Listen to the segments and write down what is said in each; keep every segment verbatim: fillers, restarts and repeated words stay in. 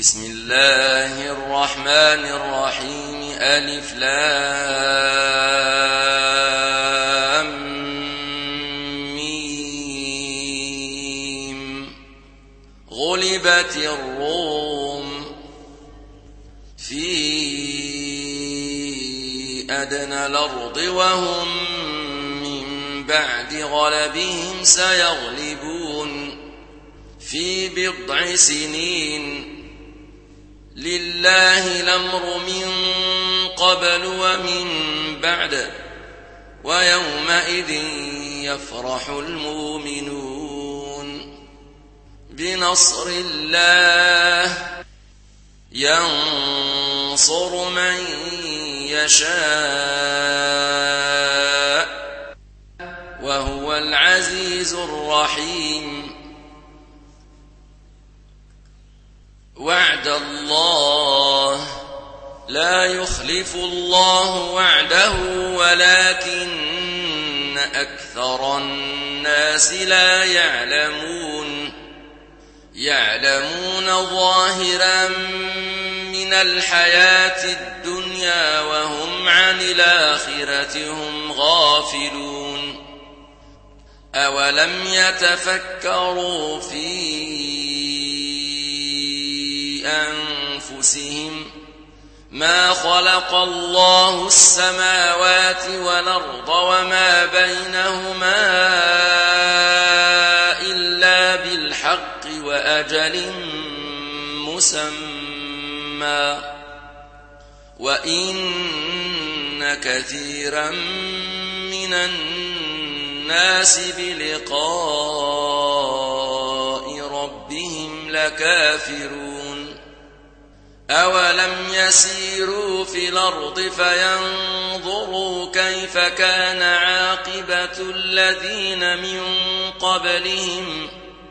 بسم الله الرحمن الرحيم ألف لام ميم غلبت الروم في أدنى الأرض وهم من بعد غلبهم سيغلبون في بضع سنين لله الأمر من قبل ومن بعد ويومئذ يفرح المؤمنون بنصر الله ينصر من يشاء وهو العزيز الرحيم وعد الله لا يخلف الله وعده ولكن أكثر الناس لا يعلمون يعلمون ظاهرا من الحياة الدنيا وهم عن الآخرة هم غافلون أولم يتفكروا في أنفسهم ما خلق الله السماوات والأرض وما بينهما إلا بالحق وأجل مسمى وإن كثيرا من الناس بلقاء ربهم لكافرون أولم يسيروا في الأرض فينظروا كيف كان عاقبة الذين من قبلهم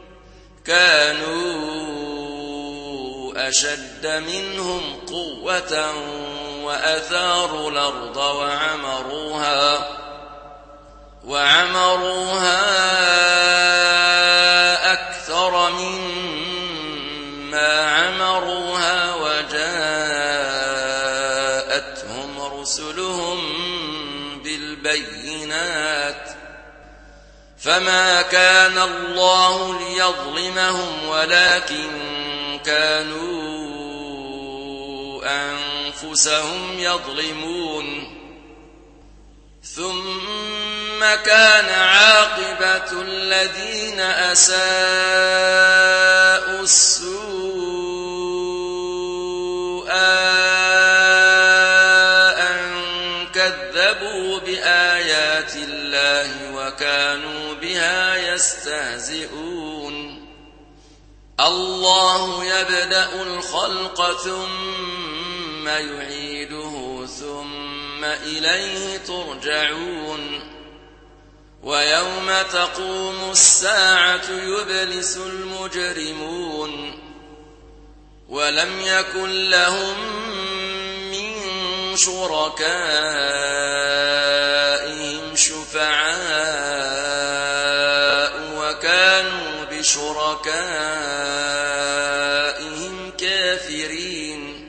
كانوا أشد منهم قوة وأثاروا الأرض وعمروها وعمروها أكثر مما عمروها وجاءتهم رسلهم بالبينات فما كان الله ليظلمهم ولكن كانوا أنفسهم يظلمون ثم كان عاقبة الذين أساءوا السوء أن كذبوا بآيات الله وكانوا بها يستهزئون الله يبدأ الخلق ثم يعيده ثم إليه ترجعون ويوم تقوم الساعة يبلس المجرمون ولم يكن لهم من شركائهم شفعاء وكانوا بشركائهم كافرين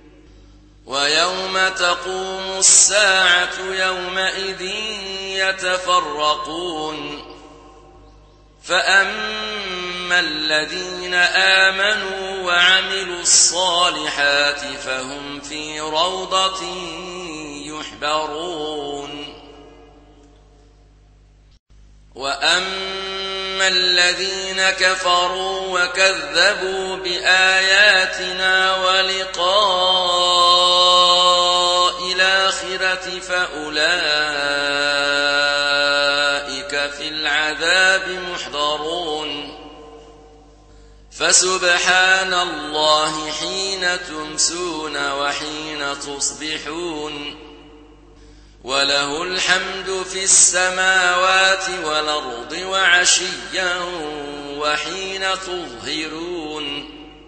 ويوم تقوم الساعة يومئذ يتفرقون فأما الذين آمنوا وعملوا الصالحات فهم في روضة يحبرون وأما الذين كفروا وكذبوا بآياتنا ولقاء الآخرة فأولئك في العذاب محضرون فسبحان الله حين تمسون وحين تصبحون وله الحمد في السماوات والأرض وعشيا وحين تظهرون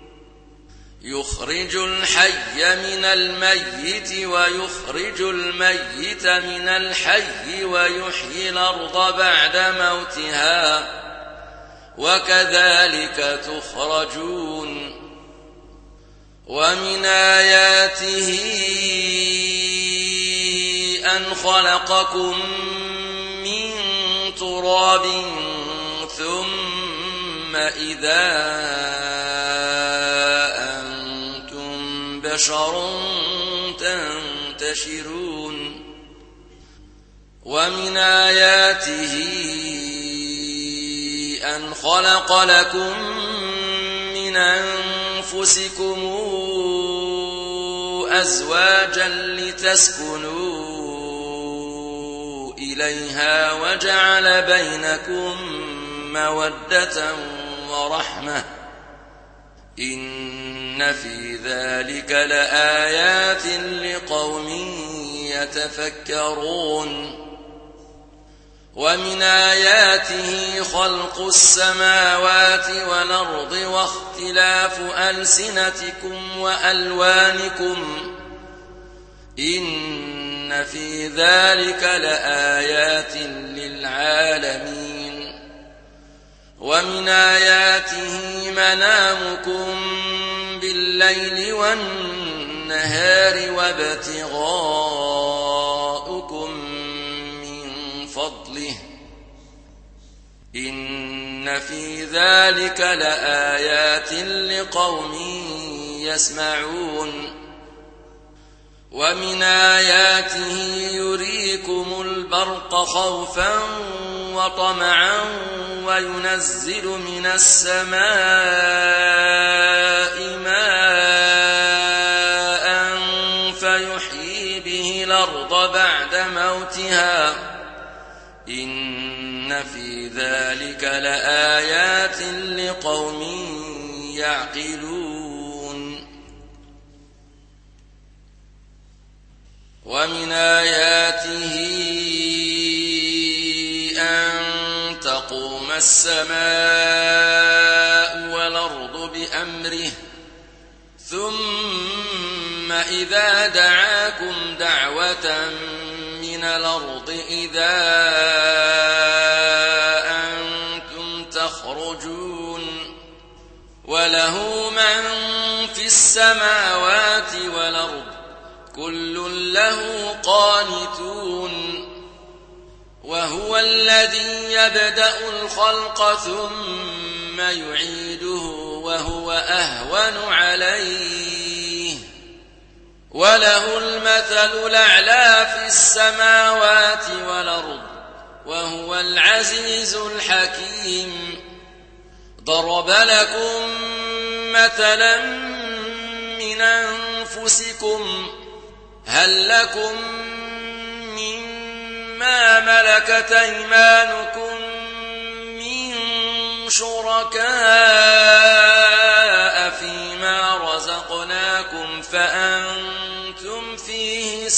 يخرج الحي من الميت ويخرج الميت من الحي ويحيي الأرض بعد موتها وكذلك تخرجون ومن آياته أن خلقكم من تراب ثم إذا أنتم بشر تنتشرون ومن آياته أن خلق لكم من أنفسكم أزواجا لتسكنوا إليها وجعل بينكم مودة ورحمة إن في ذلك لآيات لقوم يتفكرون ومن آياته خلق السماوات والأرض واختلاف ألسنتكم وألوانكم إن في ذلك لآيات للعالمين ومن آياته منامكم بالليل والنهار وابتغاؤكم من فضله إن في ذلك لآيات لقوم يسمعون ومن آياته يريكم البرق خوفا وطمعا وينزل من السماء ماء فيحيي به الأرض بعد موتها إن في ذلك لآيات لقوم يعقلون ومن آياته أن تقوم السماء والأرض بأمره ثم إذا دعاكم دعوة من الأرض إذا أنتم تخرجون وله من في السماوات والأرض كل له قانتون وهو الذي يبدأ الخلق ثم يعيده وهو أهون عليه وله المثل الأعلى في السماوات والأرض وهو العزيز الحكيم ضرب لكم مثلا من أنفسكم هل لكم مما ملكت أيمانكم من شركاء فيما رزقناكم فأنتم فيه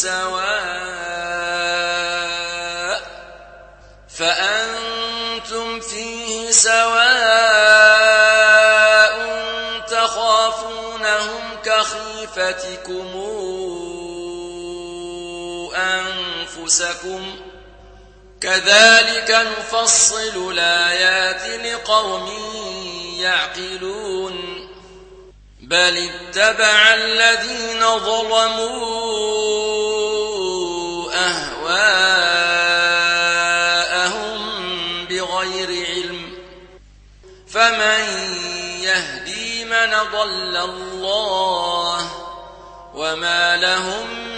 سواء فأنتم فيه سواء تخافونهم كخيفتكم أنفسكم كذلك نفصل الآيات لقوم يعقلون بل اتبع الذين ظلموا أهواءهم بغير علم فمن يهدي من ضل الله وما لهم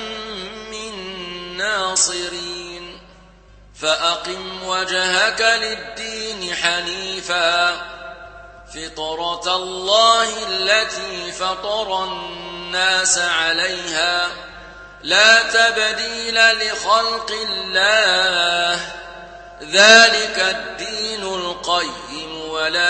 ناصرين فأقم وجهك للدين حنيفا فطرة الله التي فطر الناس عليها لا تبديل لخلق الله ذلك الدين القيم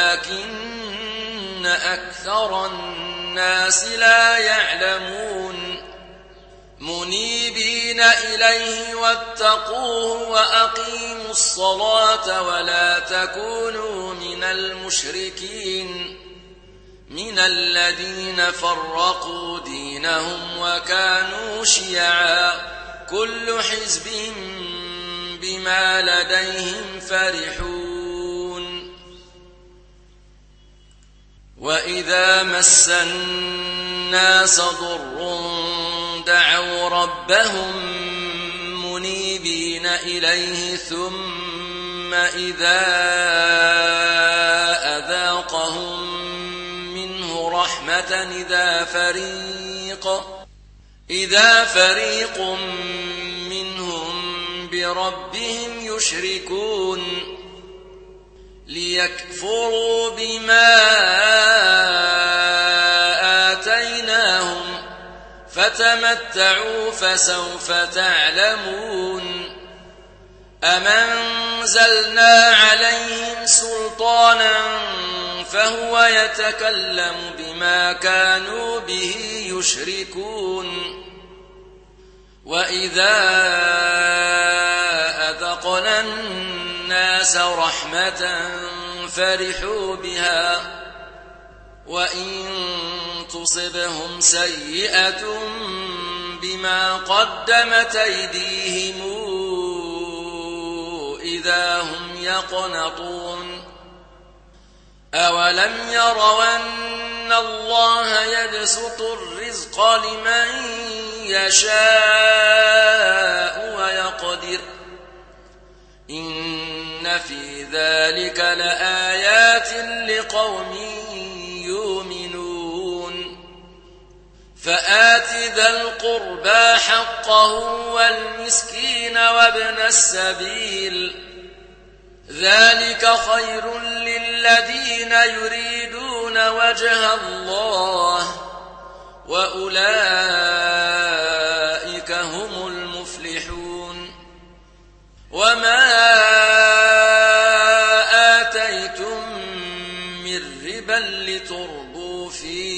ولكن أكثر الناس لا يعلمون منيبين إليه واتقوه وأقيموا الصلاة ولا تكونوا من المشركين من الذين فرقوا دينهم وكانوا شيعا كل حزب بما لديهم فرحون وإذا مس الناس ضر دعوا ربهم منيبين إليه ثم إذا أذاقهم منه رحمة إذا فريق إذا فريق منهم بربهم يشركون ليكفروا بما آتيناهم فتمتعوا فسوف تعلمون أم أنزلنا عليهم سلطانا فهو يتكلم بما كانوا به يشركون وإذا أذقنا الناس رحمة فرحوا بها وإن تصبهم سيئة بما قدمت أيديهم إذا هم يقنطون أولم يروا أن الله يبسط الرزق لمن يشاء ويقدر إن في ذلك لآيات لقوم يؤمنون فآت ذا القربى حقه والمسكين وابن السبيل ذلك خير للذين يريدون وجه الله وأولئك هم المفلحون وما آتيتم من ربا لتربوا في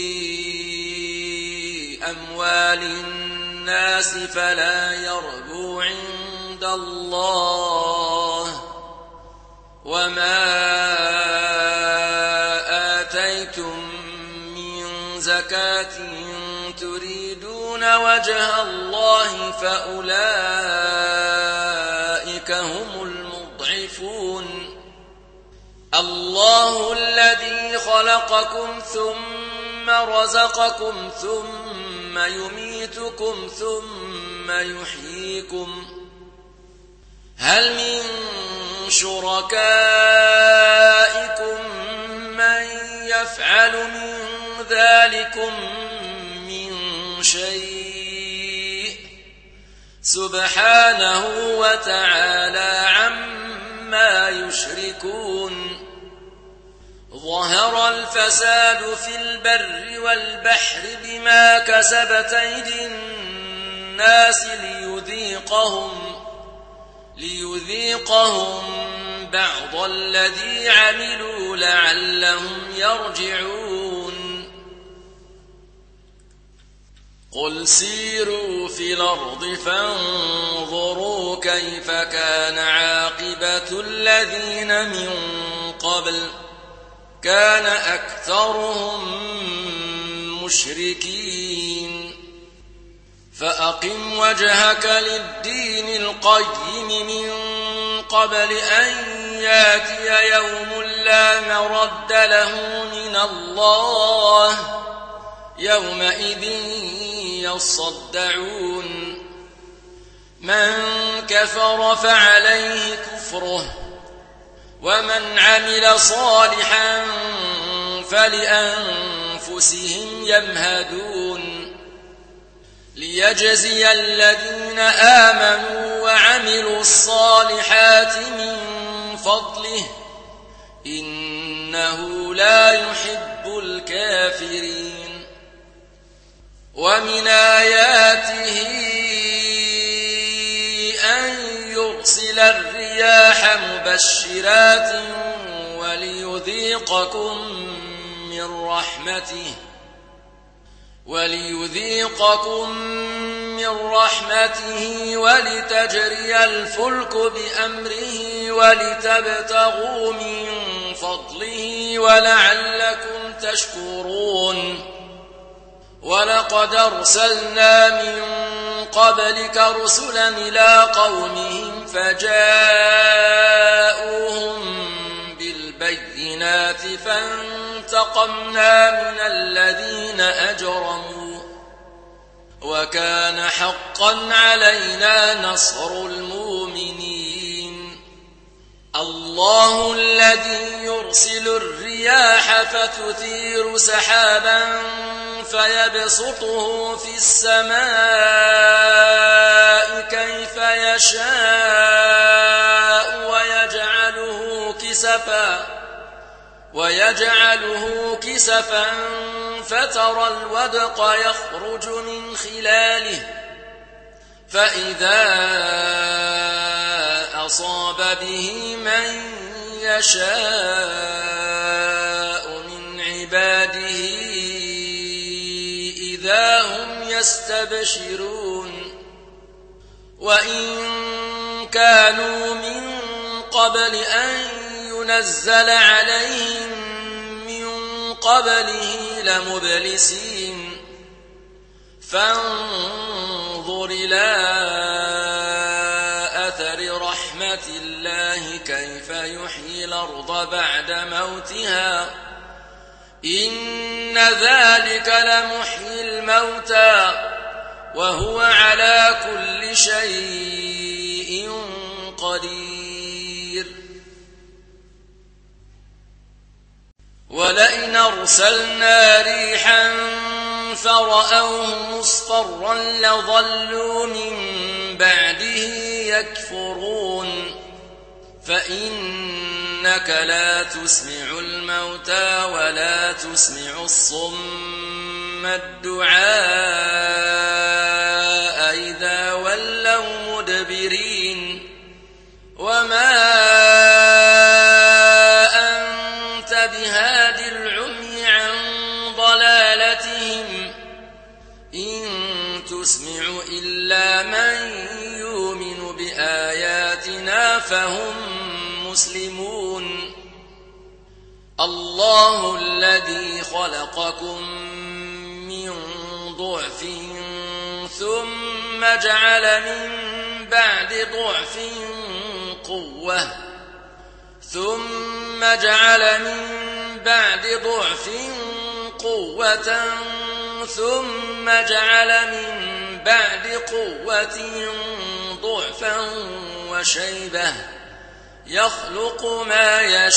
أموال الناس فلا يربو عند الله وما آتيتم من زكاة تريدون وجه الله فأولئك هم المضعفون الله الذي خلقكم ثم رزقكم ثم يميتكم ثم يحييكم هل من شركائكم من يفعل من ذلكم من شيء سبحانه وتعالى عما يشركون ظهر الفساد في البر والبحر بما كسبت أيدي الناس ليذيقهم ليذيقهم بعض الذي عملوا لعلهم يرجعون قل سيروا في الأرض فانظروا كيف كان عاقبة الذين من قبل كان أكثرهم مشركين فأقم وجهك للدين القيم من قبل أن ياتي يوم لا مرد له من الله يومئذ يصدعون من كفر فعليه كفره ومن عمل صالحا فلأنفسهم يمهدون ليجزي الذين آمنوا وعملوا الصالحات من فضله إنه لا يحب الكافرين ومن آياته أن يرسل الرياح مبشرات وليذيقكم من رحمته وليذيقكم من رحمته ولتجري الفلك بأمره ولتبتغوا من فضله ولعلكم تشكرون ولقد أرسلنا من قبلك رسلا إلى قومهم فجاءوهم بالبينات السيئات فانتقمنا من الذين أجرموا وكان حقا علينا نصر المؤمنين الله الذي يرسل الرياح فتثير سحابا فيبسطه في السماء كيف يشاء ويجعله كسفا ويجعله كسفا فترى الودق يخرج من خلاله فإذا أصاب به من يشاء من عباده إذا هم يستبشرون وإن كانوا من قبل أن ينزل عليهم من قبله لمبلسين فانظر إلى أثر رحمة الله كيف يحيي الأرض بعد موتها إن ذلك لمحيي الموتى وهو على كل شيء قدير ولئن أرسلنا ريحا فرأوه مصفرا لظلوا من بعده يكفرون فإنك لا تسمع الموتى ولا تسمع الصم الدعاء إذا ولوا مدبرين وما أنت بهاد العمي عن ضلالتهم إن تسمع إلا من يؤمن بآياتنا فهم مسلمون الله الذي خلقكم من ضعف ثم جعل من بعد ضعف قوة ثم جعل من بعد ضعف قوة ثم جعل من بعد قوة ضعفا وشيبة يخلق ما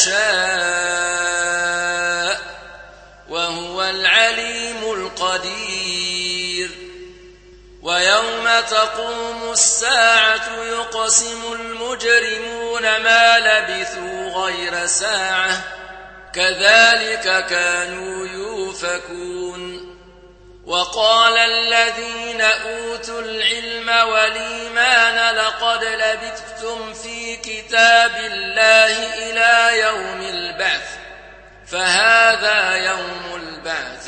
يشاء وهو العليم القدير ويوم تقوم الساعة يقسم المجرمون ما لبثوا غير ساعة كذلك كانوا يؤفكون وقال الذين أوتوا العلم والإيمان لقد لبثتم في كتاب الله إلى يوم البعث فهذا يوم البعث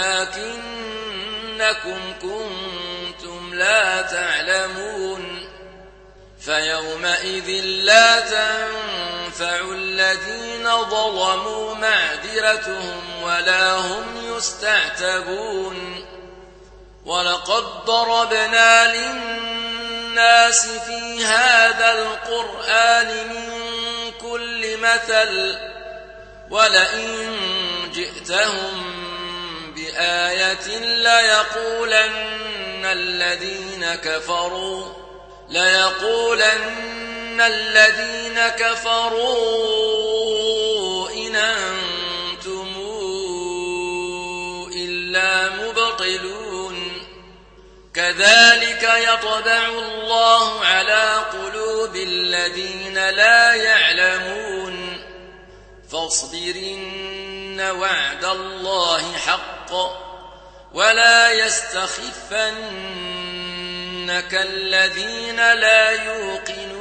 ولكنكم كنتم لا تعلمون فيومئذ لا تنفع الذين ظلموا معذرتهم ولا هم يستعتبون ولقد ضربنا للناس في هذا القرآن من كل مثل ولئن جئتهم بآية ليقولن الذين كفروا ليقولن الذين كفروا إن أنتم إلا مبطلون كذلك يطبع الله على قلوب الذين لا يعلمون فاصبرن وعد الله حق ولا يستخفنك الذين لا يوقنون